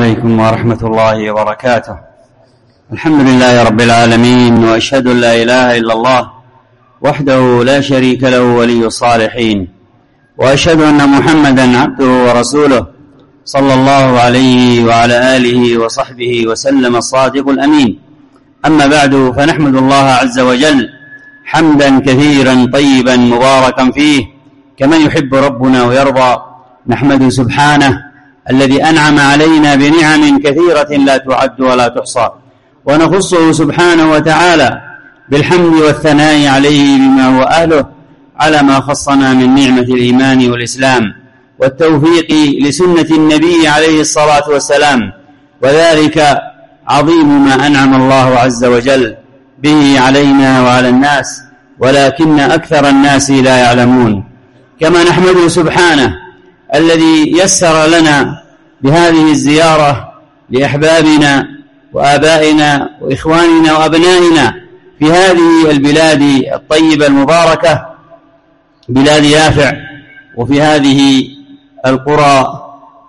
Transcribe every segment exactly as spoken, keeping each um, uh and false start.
عليكم ورحمة الله وبركاته. الحمد لله رب العالمين، وأشهد أن لا إله إلا الله وحده لا شريك له ولي الصالحين، وأشهد أن محمدا عبده ورسوله صلى الله عليه وعلى آله وصحبه وسلم الصادق الأمين. أما بعد، فنحمد الله عز وجل حمدا كثيرا طيبا مباركا فيه كما يحب ربنا ويرضى. نحمده سبحانه الذي أنعم علينا بنعم كثيرة لا تعد ولا تحصى، ونخصه سبحانه وتعالى بالحمد والثناء عليه بما هو أهله على ما خصنا من نعمة الإيمان والإسلام والتوفيق لسنة النبي عليه الصلاة والسلام، وذلك عظيم ما أنعم الله عز وجل به علينا وعلى الناس، ولكن أكثر الناس لا يعلمون. كما نحمده سبحانه الذي يسر لنا بهذه الزيارة لأحبابنا وآبائنا وإخواننا وأبنائنا في هذه البلاد الطيبة المباركة، بلاد يافع، وفي هذه القرى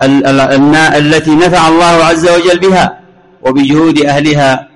التي نفع الله عز وجل بها وبجهود أهلها،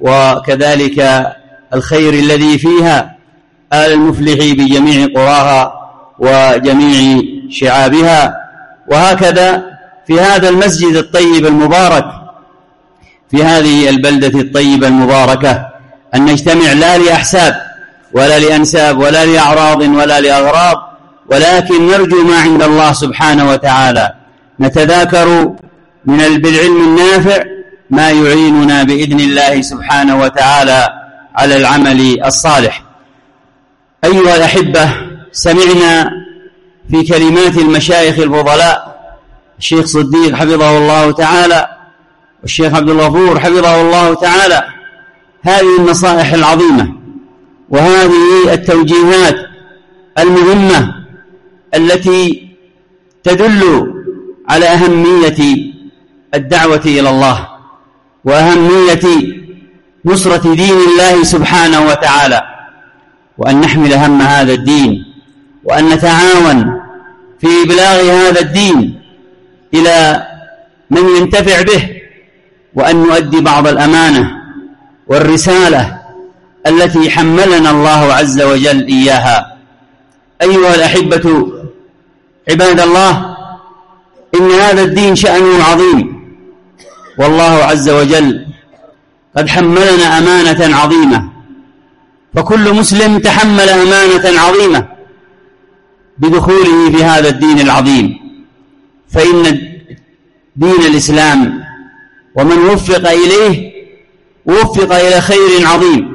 وكذلك الخير الذي فيها، آل المفلح بجميع قراها وجميع شعابها. وهكذا في هذا المسجد الطيب المبارك في هذه البلدة الطيبة المباركة أن نجتمع لا لأحساب ولا لأنساب ولا لأعراض ولا لأغراض، ولكن نرجو ما عند الله سبحانه وتعالى، نتذاكر من بالعلم النافع ما يعيننا بإذن الله سبحانه وتعالى على العمل الصالح. أيها الأحبة، سمعنا في كلمات المشايخ الفضلاء الشيخ صديق حفظه الله تعالى والشيخ عبد الغفور حفظه الله تعالى هذه النصائح العظيمة وهذه التوجيهات المهمة التي تدل على أهمية الدعوة إلى الله وأهمية نصرة دين الله سبحانه وتعالى، وأن نحمل هم هذا الدين، وأن نتعاون في إبلاغ هذا الدين إلى من ينتفع به، وأن نؤدي بعض الأمانة والرسالة التي حملنا الله عز وجل إياها. أيها الأحبة عباد الله، إن هذا الدين شأنه عظيم، والله عز وجل قد حملنا أمانة عظيمة، فكل مسلم تحمل أمانة عظيمة بدخوله في هذا الدين العظيم، فإن دين الإسلام ومن وفق إليه وفق إلى خير عظيم،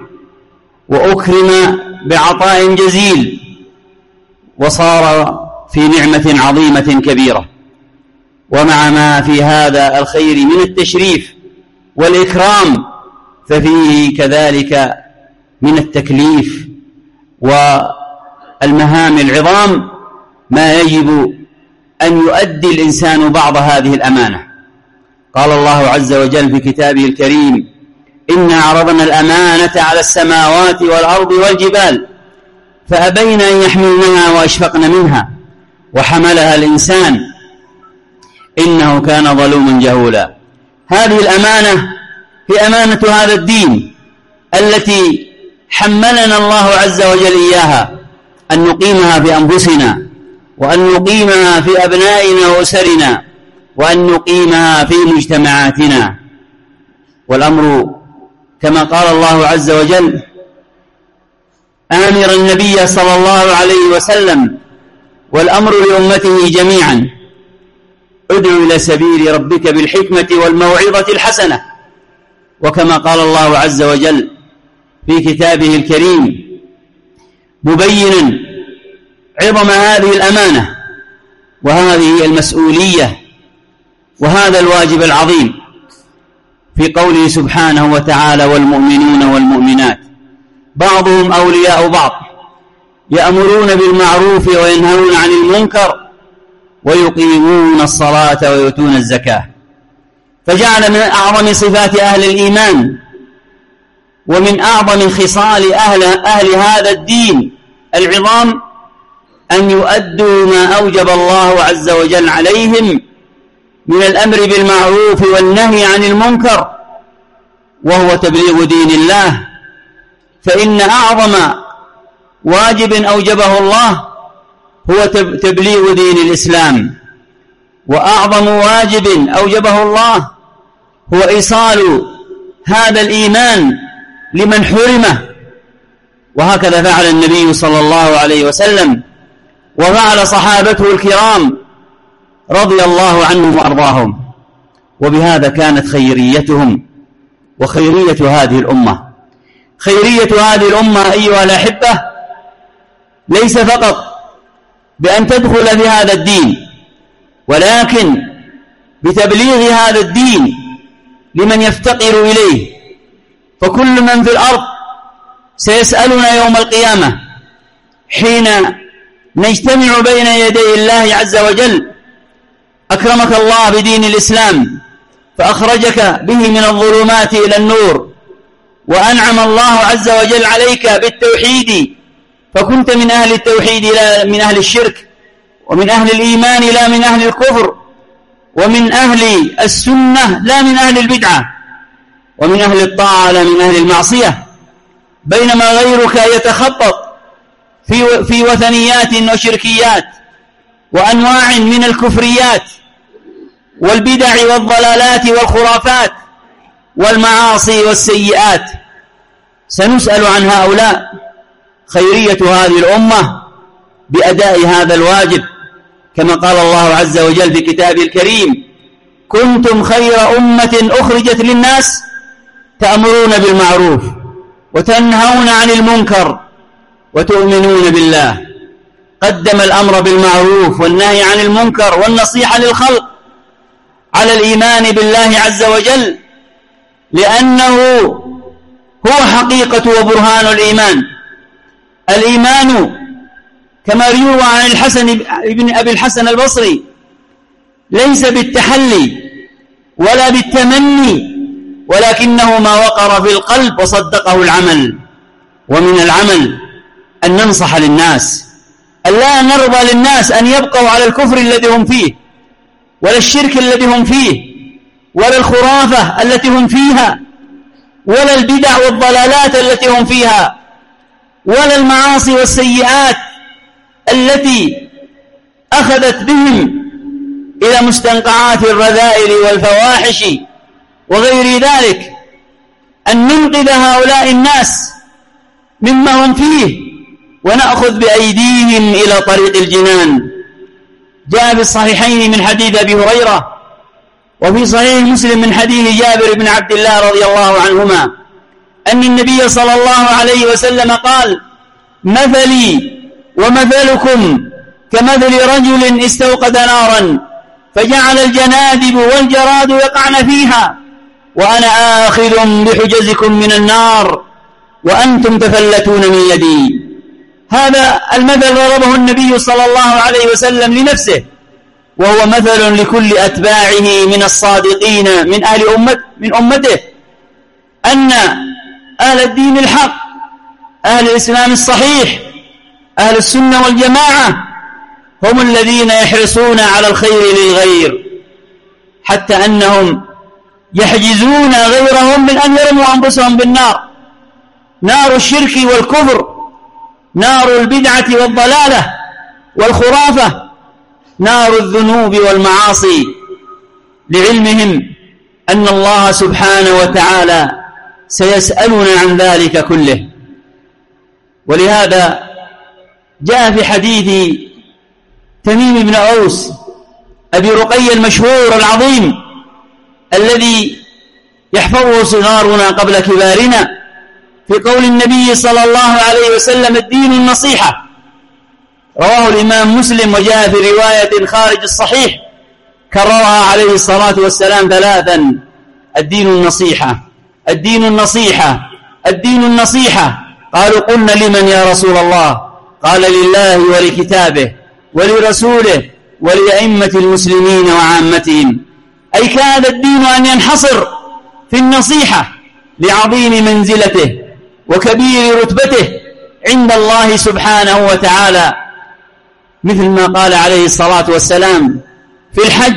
وأكرم بعطاء جزيل، وصار في نعمة عظيمة كبيرة. ومع ما في هذا الخير من التشريف والإكرام، ففيه كذلك من التكليف والمهام العظام ما يجب أن يؤدي الإنسان بعض هذه الأمانة. قال الله عز وجل في كتابه الكريم: إنا عرضنا الأمانة على السماوات والأرض والجبال فأبين أن يحملنها وأشفقن منها وحملها الإنسان إنه كان ظلوما جهولا. هذه الأمانة هي أمانة هذا الدين التي حملنا الله عز وجل إياها، أن نقيمها في أنفسنا، وأن نقيمها في أبنائنا وأسرنا، وأن نقيمها في مجتمعاتنا. والأمر كما قال الله عز وجل آمر النبي صلى الله عليه وسلم: والأمر لأمته جميعا، ادعو إلى سبيل ربك بالحكمة والموعظة الحسنة. وكما قال الله عز وجل في كتابه الكريم مبينا عظم هذه الأمانة وهذه المسؤولية وهذا الواجب العظيم في قوله سبحانه وتعالى: والمؤمنون والمؤمنات بعضهم أولياء بعض يأمرون بالمعروف وينهون عن المنكر ويقيمون الصلاة ويؤتون الزكاة. فجعل من أعظم صفات أهل الإيمان ومن أعظم خصال أهل, أهل هذا الدين العظام أن يؤدوا ما أوجب الله عز وجل عليهم من الأمر بالمعروف والنهي عن المنكر، وهو تبليغ دين الله. فإن أعظم واجب أوجبه الله هو تبليغ دين الإسلام، وأعظم واجب أوجبه الله هو إيصال هذا الإيمان لمن حرمه. وهكذا فعل النبي صلى الله عليه وسلم، وفعل صحابته الكرام رضي الله عنهم وأرضاهم، وبهذا كانت خيريتهم وخيرية هذه الأمة. خيرية هذه الأمة أيها الأحبة ليس فقط بأن تدخل في هذا الدين، ولكن بتبليغ هذا الدين لمن يفتقر إليه. فكل من في الأرض سيسألنا يوم القيامة حين نجتمع بين يدي الله عز وجل: أكرمك الله بدين الإسلام فأخرجك به من الظلمات إلى النور، وأنعم الله عز وجل عليك بالتوحيد فكنت من أهل التوحيد لا من أهل الشرك، ومن أهل الإيمان لا من أهل الكفر، ومن أهل السنة لا من أهل البدعة، ومن أهل الطاعة لا من أهل المعصية، بينما غيرك يتخبط في في وثنيات وشركيات وأنواع من الكفريات والبدع والضلالات والخرافات والمعاصي والسيئات. سنسأل عن هؤلاء. خيرية هذه الأمة بأداء هذا الواجب، كما قال الله عز وجل في كتابه الكريم: كنتم خير أمة أخرجت للناس تأمرون بالمعروف وتنهون عن المنكر وتؤمنون بالله. قدم الأمر بالمعروف والنهي عن المنكر والنصيحة للخلق على الإيمان بالله عز وجل، لأنه هو حقيقة وبرهان الإيمان. الإيمان كما يروى عن الحسن ابن أبي الحسن البصري ليس بالتحلي ولا بالتمني، ولكنه ما وقر في القلب وصدقه العمل. ومن العمل أن ننصح للناس، أن لا نرضى للناس أن يبقوا على الكفر الذي هم فيه، ولا الشرك الذي هم فيه، ولا الخرافة التي هم فيها، ولا البدع والضلالات التي هم فيها، ولا المعاصي والسيئات التي أخذت بهم إلى مستنقعات الرذائل والفواحش وغير ذلك. أن ننقذ هؤلاء الناس مما هم فيه ونأخذ بأيديهم إلى طريق الجنان. جاء في الصحيحين من حديث أبي هريرة، وفي صحيح مسلم من حديث جابر بن عبد الله رضي الله عنهما أن النبي صلى الله عليه وسلم قال: مثلي ومثلكم كمثل رجل استوقد نارا فجعل الجنادب والجراد يقعن فيها، وأنا آخذ بحجزكم من النار وأنتم تفلتون من يدي. هذا المثل ضربه النبي صلى الله عليه وسلم لنفسه، وهو مثل لكل أتباعه من الصادقين من أهل أمة من أمته، أن أهل الدين الحق، أهل الإسلام الصحيح، أهل السنة والجماعة هم الذين يحرصون على الخير للغير، حتى أنهم يحجزون غيرهم من أن يرموا أنفسهم بالنار، نار الشرك والكفر، نار البدعة والضلالة والخرافة، نار الذنوب والمعاصي، لعلمهم أن الله سبحانه وتعالى سيسألنا عن ذلك كله. ولهذا جاء في حديث تميم بن أوس أبي رقية المشهور العظيم الذي يحفظه صغارنا قبل كبارنا، في قول النبي صلى الله عليه وسلم: الدين النصيحة. رواه الإمام مسلم، وجاء في رواية خارج الصحيح كررها عليه الصلاة والسلام ثلاثا: الدين النصيحة، الدين النصيحة، الدين النصيحة. قالوا: قلنا لمن يا رسول الله؟ قال: لله ولكتابه ولرسوله ولأئمة المسلمين وعامتهم. أي كان الدين أن ينحصر في النصيحة لعظيم منزلته وكبير رتبته عند الله سبحانه وتعالى، مثل ما قال عليه الصلاة والسلام في الحج: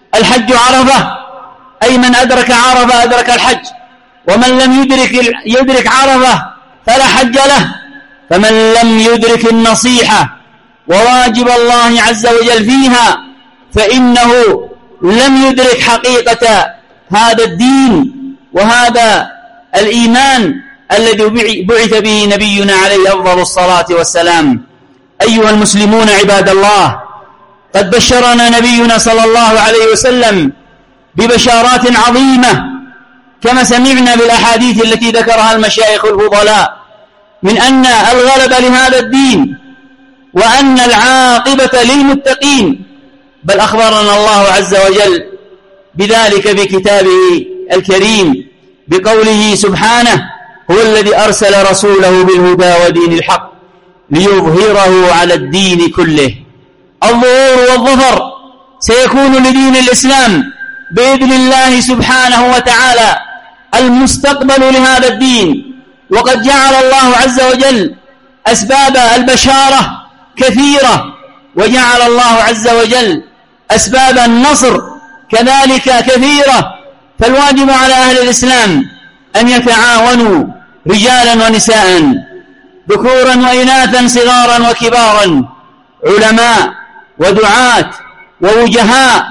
الحج عرفة، أي من أدرك عرفة أدرك الحج، ومن لم يدرك, يدرك عرفة فلا حج له. فمن لم يدرك النصيحة وواجب الله عز وجل فيها فإنه لم يدرك حقيقة هذا الدين وهذا الإيمان الذي بعث به نبينا عليه أفضل الصلاة والسلام. أيها المسلمون عباد الله، قد بشرنا نبينا صلى الله عليه وسلم ببشارات عظيمة كما سمعنا بالأحاديث التي ذكرها المشايخ الفضلاء من أن الغلب لهذا الدين وأن العاقبة للمتقين، بل أخبرنا الله عز وجل بذلك بكتابه الكريم بقوله سبحانه: هو الذي أرسل رسوله بالهدى ودين الحق ليظهره على الدين كله. الظهور والظفر سيكون لدين الإسلام بإذن الله سبحانه وتعالى المستقبل لهذا الدين. وقد جعل الله عز وجل أسباب البشارة كثيرة، وجعل الله عز وجل أسباب النصر كذلك كثيرة، فالواجب على أهل الإسلام أن يتعاونوا رجالا ونساء، ذكورا وإناثا، صغارا وكبارا، علماء ودعاة ووجهاء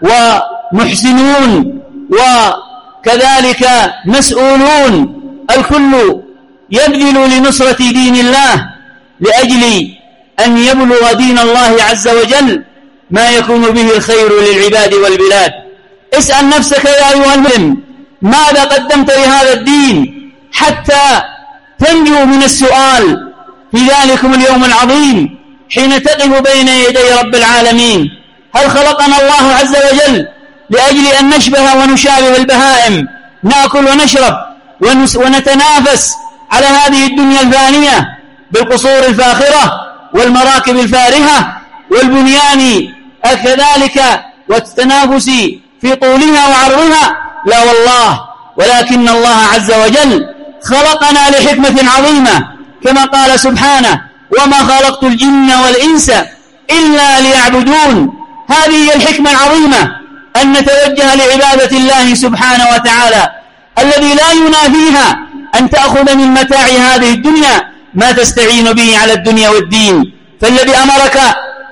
ومحسنون وكذلك مسؤولون، الكل يبذل لنصرة دين الله لأجل أن يبلغ دين الله عز وجل ما يكون به الخير للعباد والبلاد. اسأل نفسك يا أيها المسلم ماذا قدمت لهذا الدين حتى تنجو من السؤال في ذلكم اليوم العظيم حين تقف بين يدي رب العالمين. هل خلقنا الله عز وجل لأجل أن نشبه ونشابه البهائم، نأكل ونشرب ونتنافس على هذه الدنيا الفانية بالقصور الفاخرة والمراكب الفارهة والبنيان كذلك والتنافس في طولها وعرضها؟ لا والله، ولكن الله عز وجل خلقنا لحكمة عظيمة كما قال سبحانه: وما خلقت الجن والإنس إلا ليعبدون. هذه هي الحكمة العظيمة، أن نتوجه لعبادة الله سبحانه وتعالى الذي لا ينافيها أن تأخذ من متاع هذه الدنيا ما تستعين به على الدنيا والدين. فالذي أمرك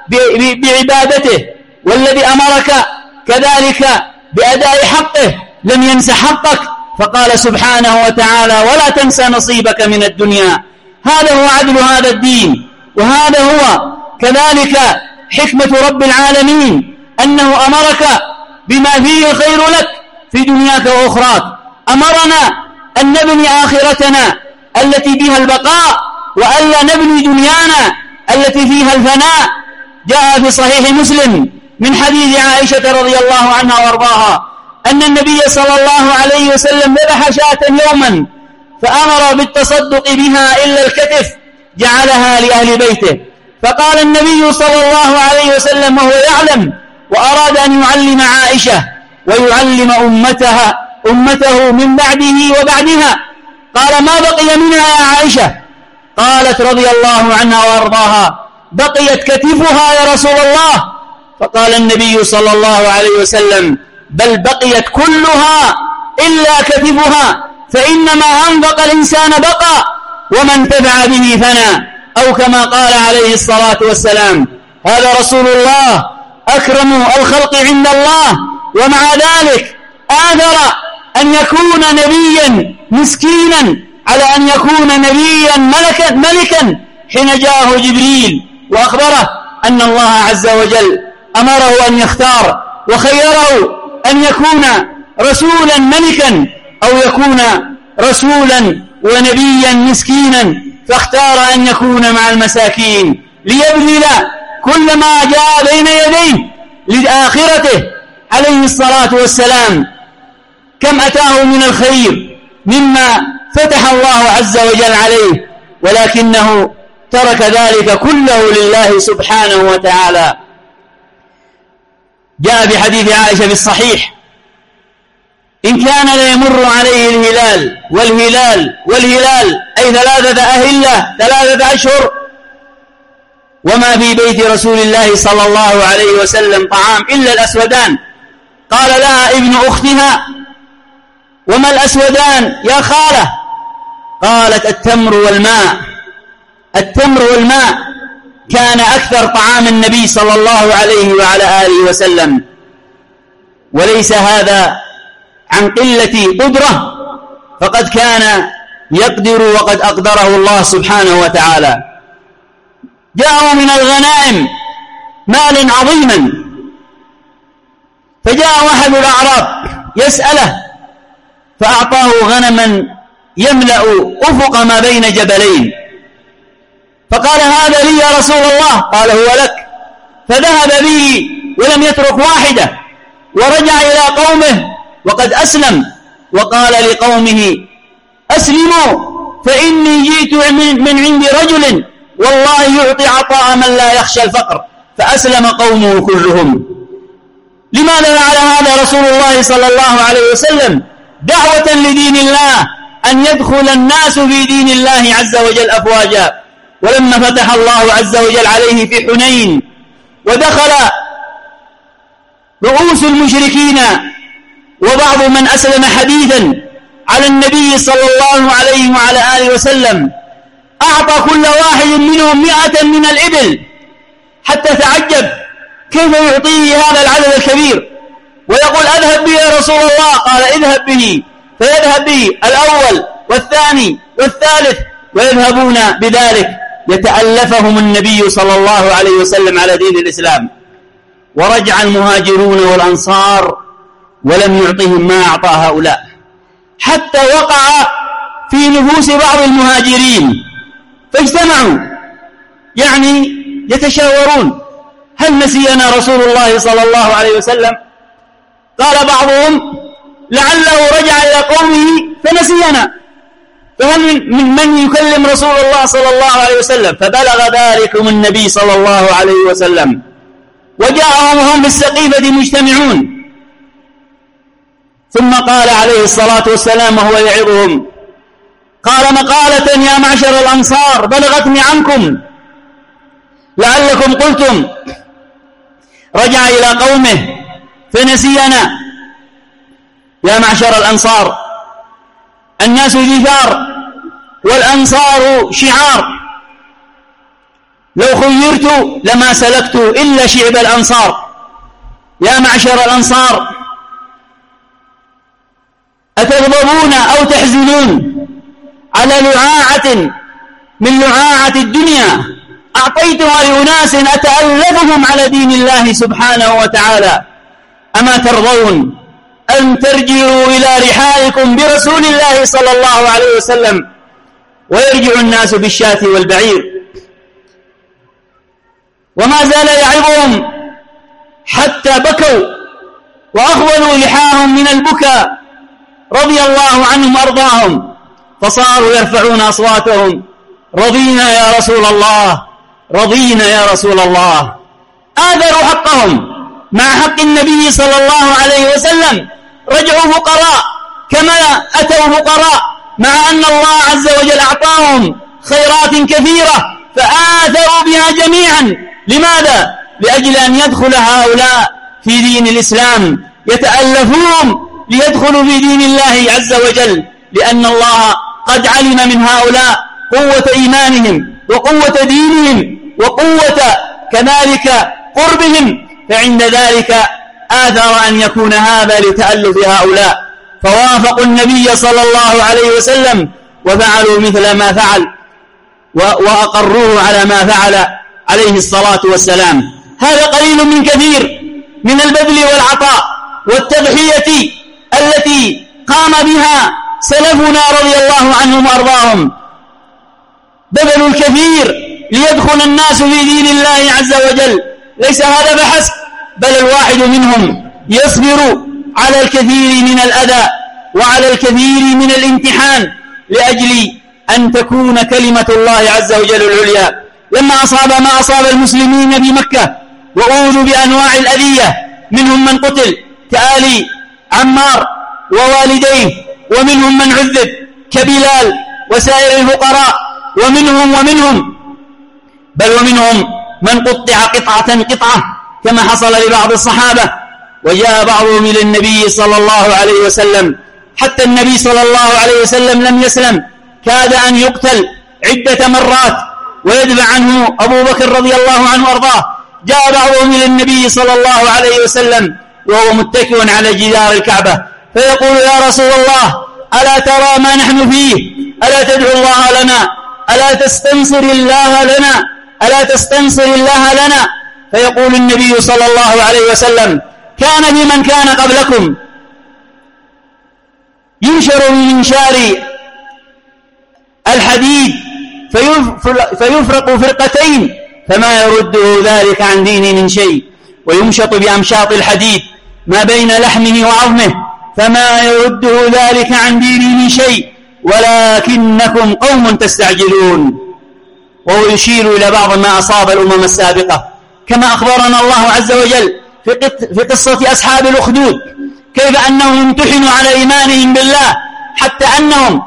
بعبادته والذي أمرك كذلك بأداء حقه لم ينس حقك، فقال سبحانه وتعالى: ولا تنسى نصيبك من الدنيا. هذا هو عدل هذا الدين، وهذا هو كذلك حكمة رب العالمين، أنه أمرك بما فيه الخير لك في دنياك وأخراك. أمرنا أن نبني آخرتنا التي بها البقاء، وألا نبني دنيانا التي فيها الفناء. جاء في صحيح مسلم من حديث عائشة رضي الله عنها وارضاها أن النبي صلى الله عليه وسلم ذبح شاة يوما فأمر بالتصدق بها إلا الكتف جعلها لأهل بيته، فقال النبي صلى الله عليه وسلم وهو يعلم وأراد أن يعلم عائشة ويعلم أمتها أمته من بعده وبعدها، قال: ما بقي منها يا عائشة؟ قالت رضي الله عنها وارضاها: بقيت كتفها يا رسول الله. فقال النبي صلى الله عليه وسلم: بل بقيت كلها إلا كتفها، فإنما أنفق الإنسان بقى وما انتفع به فنى، أو كما قال عليه الصلاة والسلام. هذا رسول الله أكرم الخلق عند الله، ومع ذلك آثر أن يكون نبيا مسكينا على أن يكون نبيا ملكا, ملكا حين جاءه جبريل وأخبره أن الله عز وجل أمره أن يختار وخيره أن يكون رسولا ملكا أو يكون رسولا ونبيا مسكينا، فاختار أن يكون مع المساكين ليبذل كل ما جاء بين يديه لآخرته عليه الصلاة والسلام. كم أتاه من الخير مما فتح الله عز وجل عليه، ولكنه ترك ذلك كله لله سبحانه وتعالى. جاء في حديث عائشة في الصحيح: إن كان ليمر عليه الهلال والهلال والهلال، أي ثلاثة أهلة ثلاثة أشهر، وما في بيت رسول الله صلى الله عليه وسلم طعام إلا الأسودان، قال لها ابن أختها: وما الأسودان يا خالة؟ قالت: التمر والماء. التمر والماء كان أكثر طعام النبي صلى الله عليه وعلى آله وسلم، وليس هذا عن قلة قدرة، فقد كان يقدر وقد أقدره الله سبحانه وتعالى. جاءوا من الغنائم مال عظيما، فجاء واحد الأعراب يسأله فأعطاه غنما يملأ أفق ما بين جبلين، فقال: هذا لي يا رسول الله. قال: هو لك. فذهب به ولم يترك واحدة، ورجع إلى قومه وقد أسلم، وقال لقومه: أسلموا فإني جئت من عند رجل والله يعطي عطاء من لا يخشى الفقر. فأسلم قومه كلهم. لماذا فعل هذا رسول الله صلى الله عليه وسلم؟ دعوة لدين الله، أن يدخل الناس في دين الله عز وجل أفواجا. ولما فتح الله عز وجل عليه في حنين ودخل رؤوس المشركين وبعض من أسلم حديثا على النبي صلى الله عليه وعلى آله وسلم، أعطى كل واحد منهم مئة من الإبل، حتى تعجب كيف يعطيه هذا العدد الكبير، ويقول: أذهب به يا رسول الله. قال: اذهب به. فيذهب به الأول والثاني والثالث، ويذهبون بذلك، يتألفهم النبي صلى الله عليه وسلم على دين الإسلام. ورجع المهاجرون والأنصار ولم يعطهم ما أعطى هؤلاء، حتى وقع في نفوس بعض المهاجرين، فاجتمعوا يعني يتشاورون: هل نسينا رسول الله صلى الله عليه وسلم؟ قال بعضهم: لعله رجع إلى قومه فنسينا، فهل من من يكلم رسول الله صلى الله عليه وسلم؟ فبلغ ذلكم النبي صلى الله عليه وسلم، وجاءهم هم بالسقيفة مجتمعون. ثم قال عليه الصلاة والسلام وهو يعظهم، قال مقالة: يا معشر الأنصار بلغتني عنكم لعلكم قلتم رجع إلى قومه فنسينا. يا معشر الأنصار، الناس جثار والأنصار شعار، لو خيرت لما سلكت إلا شعب الأنصار. يا معشر الأنصار، أتغضبون أو تحزنون على لعاعة من لعاعة الدنيا أعطيتها لأناس أتألفهم على دين الله سبحانه وتعالى؟ أما ترضون أن ترجعوا إلى رحالكم برسول الله صلى الله عليه وسلم ويرجع الناس بالشاة والبعير؟ وما زال يعظهم حتى بكوا وأخولوا لحاهم من البكاء رضي الله عنهم وأرضاهم، فصاروا يرفعون أصواتهم: رضينا يا رسول الله، رضينا يا رسول الله. آثروا حقهم مع حق النبي صلى الله عليه وسلم، رجعوا فقراء كما أتوا فقراء، مع أن الله عز وجل أعطاهم خيرات كثيرة فآثروا بها جميعا. لماذا؟ لأجل أن يدخل هؤلاء في دين الإسلام، يتألفون ليدخلوا في دين الله عز وجل، لأن الله قد علم من هؤلاء قوة إيمانهم وقوة دينهم وقوة كذلك قربهم، فعند ذلك آثر أن يكون هذا لتألف هؤلاء، فوافقوا النبي صلى الله عليه وسلم وفعلوا مثل ما فعل وأقروه على ما فعل عليه الصلاة والسلام. هذا قليل من كثير من البذل والعطاء والتضحية التي قام بها سلفنا رضي الله عنهم وأرضاهم، بذلوا الكثير ليدخل الناس في دين الله عز وجل. ليس هذا فحسب، بل الواحد منهم يصبر على الكثير من الأذى وعلى الكثير من الامتحان لأجل أن تكون كلمة الله عز وجل العليا. لما أصاب ما أصاب المسلمين في مكة وأوذوا بأنواع الأذية، منهم من قتل كآل عمار ووالديه، ومنهم من عذب كبلال وسائر الفقراء، ومنهم ومنهم بل ومنهم من قطع قطعة قطعة كما حصل لبعض الصحابة. وجاء بعضهم إلى النبي صلى الله عليه وسلم حتى النبي صلى الله عليه وسلم لم يسلم، كاد أن يقتل عدة مرات ويدفع عنه أبو بكر رضي الله عنه وارضاه. جاء بعضهم إلى النبي صلى الله عليه وسلم وهو متكئ على جدار الكعبة فيقول: يا رسول الله، ألا ترى ما نحن فيه؟ ألا تدعو الله لنا؟ ألا تستنصر الله لنا؟ ألا تستنصر الله لنا؟ فيقول النبي صلى الله عليه وسلم: كان في من كان قبلكم ينشر من منشار الحديد فيفرق فرقتين فما يرده ذلك عن دينه من شيء، ويمشط بأمشاط الحديد ما بين لحمه وعظمه فما يرده ذلك عن دينه من شيء، ولكنكم قوم تستعجلون. وهو يشير إلى بعض ما أصاب الأمم السابقة، كما أخبرنا الله عز وجل في قصة أصحاب الأخدود كيف أنهم امتحنوا على إيمانهم بالله حتى أنهم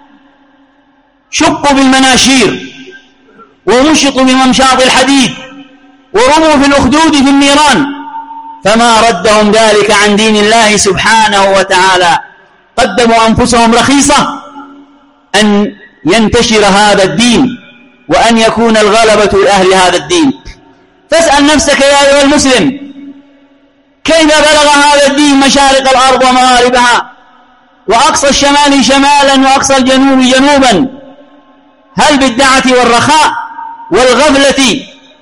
شقوا بالمناشير ومشطوا بممشاط الحديد ورموا في الأخدود في النيران، فما ردهم ذلك عن دين الله سبحانه وتعالى. قدموا أنفسهم رخيصة أن ينتشر هذا الدين وأن يكون الغلبة لأهل هذا الدين. فاسأل نفسك يا أيها المسلم، كيف بلغ هذا الدين مشارق الأرض ومغاربها وأقصى الشمال شمالا وأقصى الجنوب جنوبا؟ هل بالدعة والرخاء والغفلة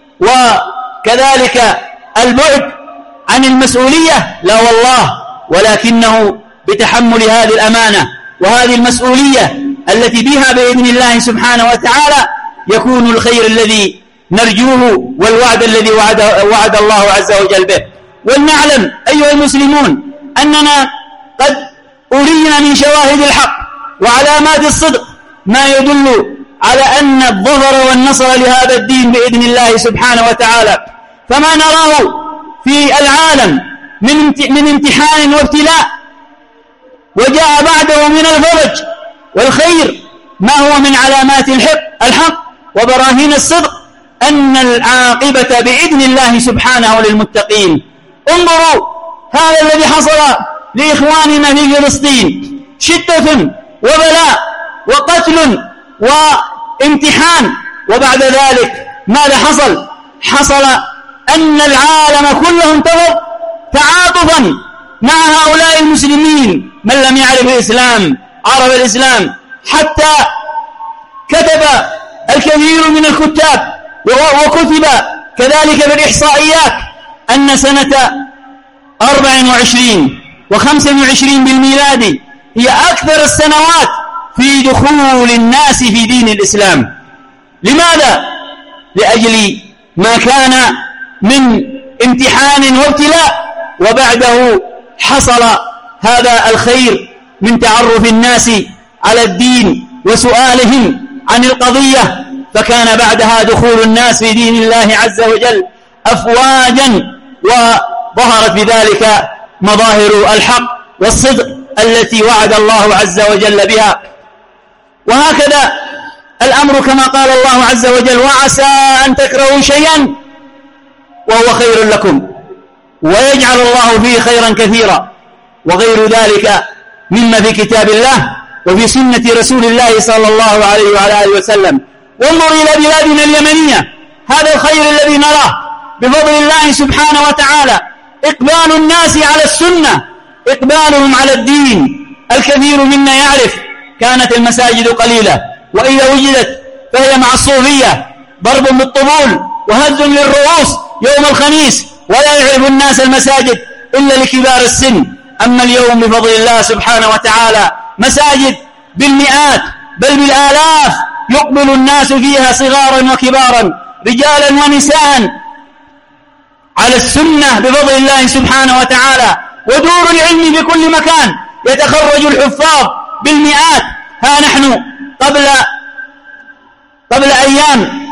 وكذلك البعد عن المسؤولية؟ لا والله، ولكنه بتحمل هذه الأمانة وهذه المسؤولية التي بها بإذن الله سبحانه وتعالى يكون الخير الذي نرجوه والوعد الذي وعد, وعد الله عز وجل به. ولنعلم أيها المسلمون أننا قد أرينا من شواهد الحق وعلامات الصدق ما يدل على أن الظفر والنصر لهذا الدين بإذن الله سبحانه وتعالى. فما نراه في العالم من امتحان وابتلاء وجاء بعده من الفرج والخير ما هو من علامات الحق, الحق وبراهين الصدق أن العاقبة بإذن الله سبحانه للمتقين. انظروا هذا الذي حصل لإخواننا في فلسطين، شدة وبلاء وقتل وامتحان، وبعد ذلك ماذا حصل؟ حصل أن العالم كله انتظر تعاطفا مع هؤلاء المسلمين من لم يعرف الإسلام عرف الإسلام، حتى كتب الكثير من الكتاب وكتب كذلك بالإحصائيات أن سنة أربع وعشرين وخمسة وعشرين بالميلاد هي أكثر السنوات في دخول الناس في دين الإسلام. لماذا؟ لأجل ما كان من امتحان وابتلاء، وبعده حصل هذا الخير من تعرف الناس على الدين وسؤالهم عن القضية، فكان بعدها دخول الناس في دين الله عز وجل أفواجا، وظهرت بذلك مظاهر الحق والصدق التي وعد الله عز وجل بها. وهكذا الأمر كما قال الله عز وجل: وعسى أن تكرهوا شيئا وهو خير لكم ويجعل الله فيه خيرا كثيرا، وغير ذلك مما في كتاب الله وفي سنة رسول الله صلى الله عليه وعلى آله وسلم. وانظر إلى بلادنا اليمنية، هذا الخير الذي نراه بفضل الله سبحانه وتعالى، إقبال الناس على السنة، إقبالهم على الدين. الكثير منا يعرف كانت المساجد قليلة، وإذا وجدت فهي مع الصوفية، ضرب بالطبول وهز للرؤوس يوم الخميس، ولا يعرف الناس المساجد إلا لكبار السن. أما اليوم بفضل الله سبحانه وتعالى مساجد بالمئات بل بالآلاف، يقبل الناس فيها صغارا وكبارا رجالا ونساء على السنة بفضل الله سبحانه وتعالى. ودور العلم في كل مكان، يتخرج الحفاظ بالمئات. ها نحن قبل قبل أيام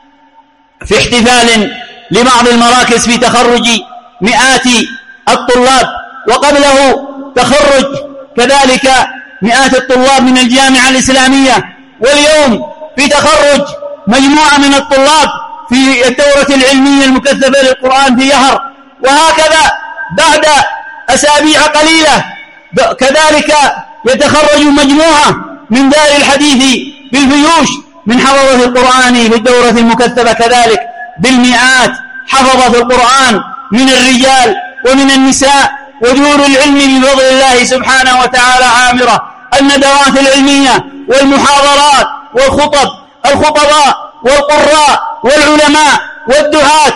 في احتفال لبعض المراكز في تخرج مئات الطلاب، وقبله تخرج كذلك مئات الطلاب من الجامعة الإسلامية، واليوم في تخرج مجموعة من الطلاب في الدورة العلمية المكثفة للقرآن في يهر. وهكذا بعد أسابيع قليلة كذلك يتخرج مجموعة من دار الحديث بالفيوش من حفظة القرآن في الدورة المكثفة، كذلك بالمئات حفظة القرآن من الرجال ومن النساء. ودور العلم بفضل الله سبحانه وتعالى عامرة. الندوات العلمية والمحاضرات والخطب، الخطباء والقراء والعلماء والدعاة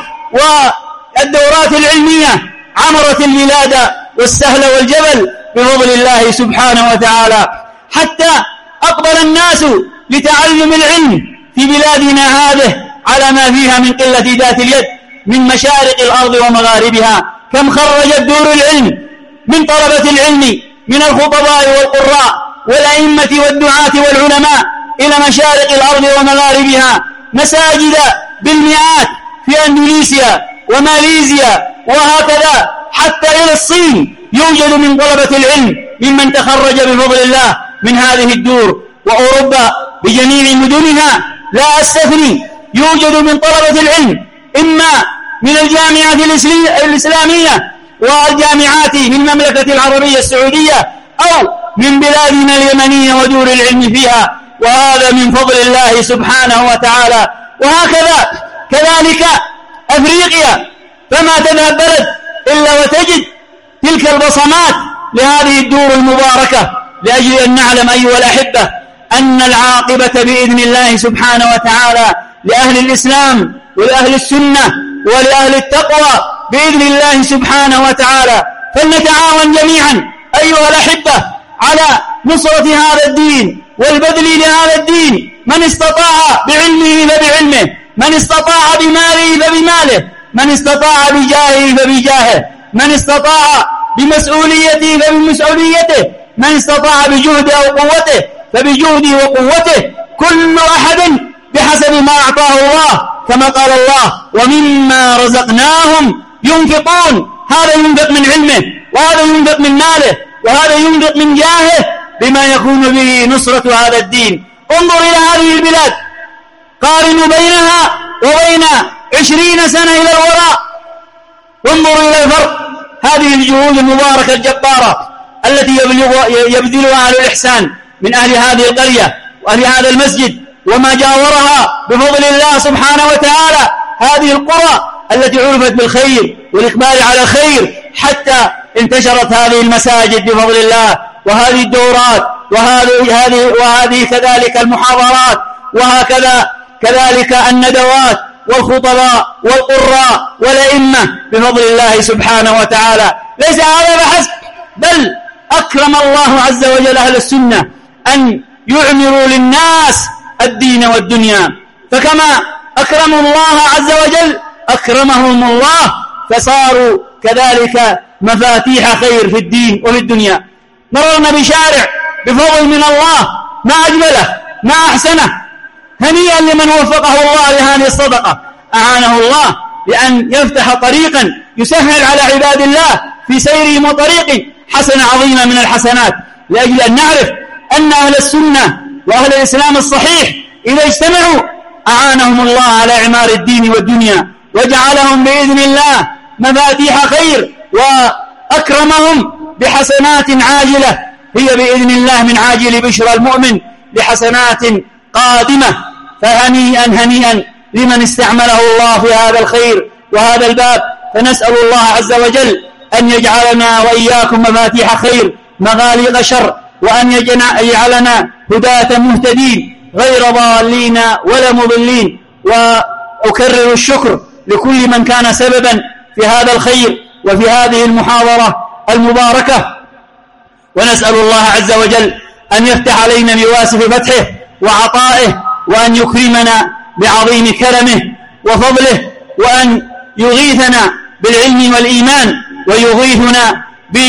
والدورات العلمية عمرت البلاد والسهل والجبل بفضل الله سبحانه وتعالى، حتى أقبل الناس لتعلم العلم في بلادنا هذه على ما فيها من قلة ذات اليد من مشارق الأرض ومغاربها. كم خرجت دور العلم من طلبة العلم من الخطباء والقراء والأئمة والدعاة والعلماء إلى مشارق الأرض ومغاربها، مساجد بالمئات في أندونيسيا وماليزيا وهكذا حتى إلى الصين يوجد من طلبة العلم ممن تخرج بفضل الله من هذه الدور. وأوروبا بجميع مدنها لا أستثني يوجد من طلبة العلم إما من الجامعات الإسلامية والجامعات من المملكة العربية السعودية أو من بلادنا اليمنية ودور العلم فيها، وهذا من فضل الله سبحانه وتعالى. وهكذا كذلك أفريقيا، فما تذهب بلد إلا وتجد تلك البصمات لهذه الدور المباركة، لأجل أن نعلم أيها الأحبة أن العاقبة بإذن الله سبحانه وتعالى لأهل الإسلام ولأهل السنة ولأهل التقوى بإذن الله سبحانه وتعالى. فلنتعاون جميعا أيها الأحبة على نصرة هذا الدين والبذل لهذا الدين، من استطاع بعلمه فبعلمه، من استطاع بماله فبماله، من استطاع بجاهه فبجاهه، من استطاع بمسؤوليته فبمسؤوليته، من استطاع بجهده وقوته فبجهده وقوته، كل أحد بحسب ما أعطاه الله، كما قال الله ومما رزقناهم ينفقون. هذا ينفق من علمه، وهذا ينفق من ماله، وهذا ينفق من جاهه بما يكون به نصرة هذا الدين. انظر إلى هذه البلاد، قارنوا بينها وبين عشرين سنة إلى الوراء، وانظروا إلى الفرق. هذه الجهود المباركة الجبارة التي يبذلها أهل الإحسان من أهل هذه القرية وأهل هذا المسجد وما جاورها بفضل الله سبحانه وتعالى، هذه القرى التي عرفت بالخير والإقبال على الخير حتى انتشرت هذه المساجد بفضل الله، وهذه الدورات وهذه هذه وهذه كذلك المحاضرات، وهكذا كذلك الندوات والخطباء والقراء والأئمة بفضل الله سبحانه وتعالى. ليس هذا فحسب، بل أكرم الله عز وجل أهل السنة أن يعمروا للناس الدين والدنيا، فكما أكرموا الله عز وجل أكرمهم الله، فصاروا كذلك مفاتيح خير في الدين وفي الدنيا. مررنا بشارع بفضل من الله، ما أجمله ما أحسنه، هنيئا لمن وفقه الله لهذه الصدقة، أعانه الله بأن يفتح طريقا يسهل على عباد الله في سيرهم وطريق حسنة عظيمة من الحسنات، لأجل أن نعرف أن أهل السنة وأهل الإسلام الصحيح إذا اجتمعوا أعانهم الله على إعمار الدين والدنيا، وجعلهم بإذن الله مفاتيح خير، وأكرمهم بحسنات عاجلة هي بإذن الله من عاجل بشرى المؤمن لحسنات قادمة. فهنيئا هنيئا لمن استعمله الله في هذا الخير وهذا الباب. فنسأل الله عز وجل أن يجعلنا وإياكم مفاتيح خير مغاليق شر، وأن يجعلنا هداة مهتدين غير ضالين ولا مضلين. وأكرر الشكر لكل من كان سببا في هذا الخير وفي هذه المحاضرة المباركة، ونسأل الله عز وجل أن يفتح علينا بواسف فتحه وعطائه، وأن يكرمنا بعظيم كرمه وفضله، وأن يغيثنا بالعلم والإيمان، ويغيثنا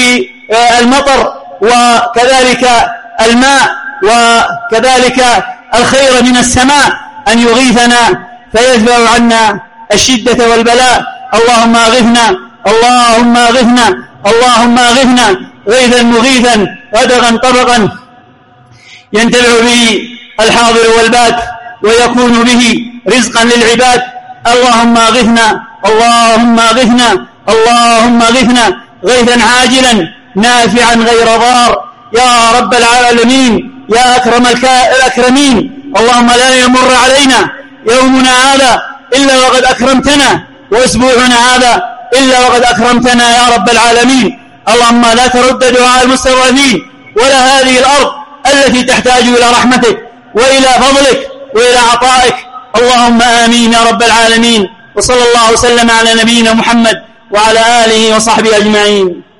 بالمطر وكذلك الماء وكذلك الخير من السماء، أن يغيثنا فيدفع عنا الشدة والبلاء. اللهم أغثنا اللهم أغثنا اللهم أغثنا غيثا مغيثا غدقا طبقا ينتفع به الحاضر والباد، ويكون به رزقا للعباد. اللهم أغثنا اللهم أغثنا اللهم أغثنا غيثا عاجلا نافعا غير ضار يا رب العالمين يا أكرم الأكرمين. اللهم لا يمر علينا يومنا هذا إلا وقد أكرمتنا، وأسبوعنا هذا إلا وقد أكرمتنا يا رب العالمين. اللهم لا ترد دعاء المستضعفين ولا هذه الأرض التي تحتاج إلى رحمتك وإلى فضلك وإلى عطائك. اللهم آمين يا رب العالمين. وصلى الله وسلم على نبينا محمد وعلى آله وصحبه أجمعين.